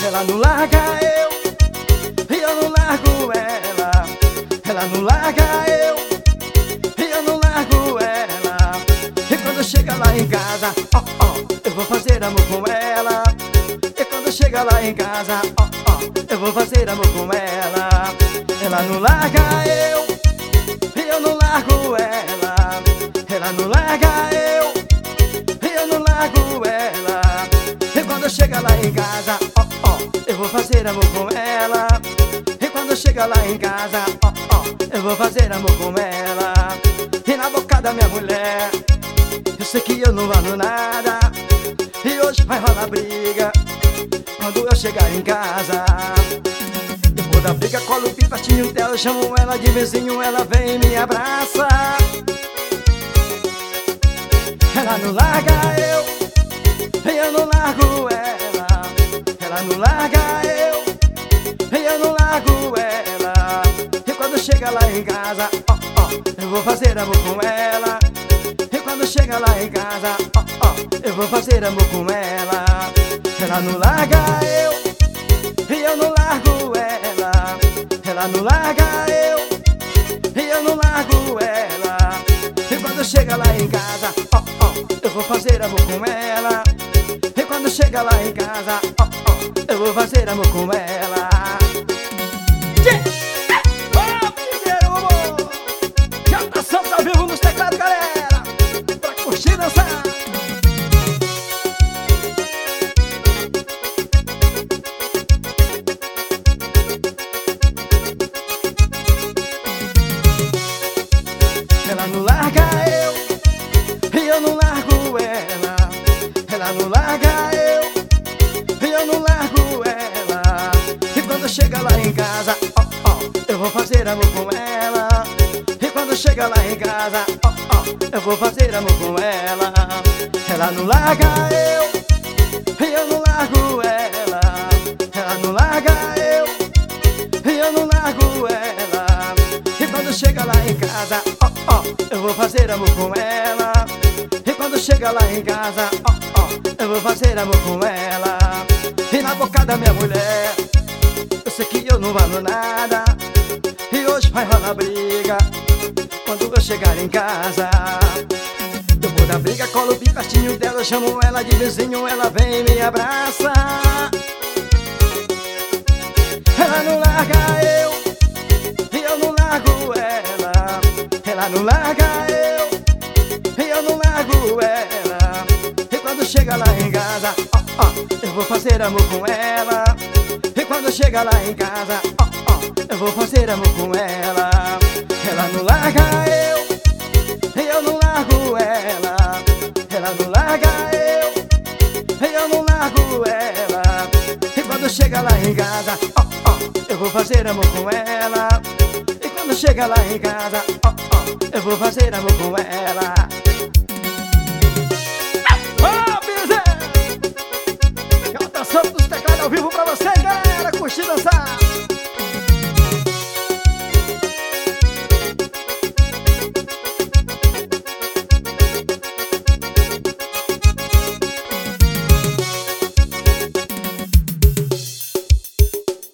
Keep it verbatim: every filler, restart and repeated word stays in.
Ela não larga eu, e eu não largo ela. Ela não larga eu, e eu não largo ela. E quando chega lá em casa, ó, ó, eu vou fazer amor com ela. E quando chega lá em casa, ó, ó, eu vou fazer amor com ela. Ela não larga eu, e eu não largo ela. Ela não larga eu, e eu não largo ela. E quando chega lá em casa, ó, ó, eu vou fazer amor com ela. E quando chega lá em casa, ó, ó, eu vou fazer amor com ela. E na boca da minha mulher, eu sei que eu não valo nada. E hoje vai rolar briga quando eu chegar em casa. Depois da briga, colo o pipatinho dela, chamo ela de vizinho, ela vem e me abraça. Ela não larga eu, e eu não largo ela. Ela não larga eu, e eu não largo ela. E quando chega lá em casa, ó, ó, eu vou fazer amor com ela. E quando chega lá em casa, ó, ó, eu vou fazer amor com ela. Ela não larga eu, e eu não largo ela. Ela não larga eu, e eu não largo ela. E quando chega lá em casa, ó, ó, eu vou fazer amor com ela. E quando chega lá em casa, ó, ó, eu vou fazer amor com ela. Ó, primeiro amor, já tá Santos ao vivo nos teclados, galera, pra curtir e dançar. Ela não larga eu, e eu não largo ela. Ela não larga eu, e eu não largo ela. E quando chega lá em casa, ó, ó, eu vou fazer amor com ela. E quando chega lá em casa, ó, ó, eu vou fazer amor com ela. Ela não larga eu, e eu não largo ela. Ela não larga eu, e eu não largo ela. E quando chega lá em casa, ó, ó, eu vou fazer amor com ela. E quando chega lá em casa, ó, ó, eu vou fazer amor com ela. E na boca da minha mulher, eu sei que eu não valo nada. E hoje vai rolar briga quando eu chegar em casa. Eu vou dar briga, colo bem pertinho dela, chamo ela de vizinho, ela vem e me abraça. Ela não larga eu, e eu não largo ela. Ela não larga eu, e eu não largo ela. E quando chega lá em casa, ó, ó, eu vou fazer amor com ela. E quando chega lá em casa, ó, ó, eu vou fazer amor com ela. Ela não larga eu, e eu não largo ela. Ela não larga eu, e eu não largo ela. E quando chega lá em casa, ó, ó, eu vou fazer amor com ela. E quando chega lá em casa, ó, ó, eu vou fazer amor com ela.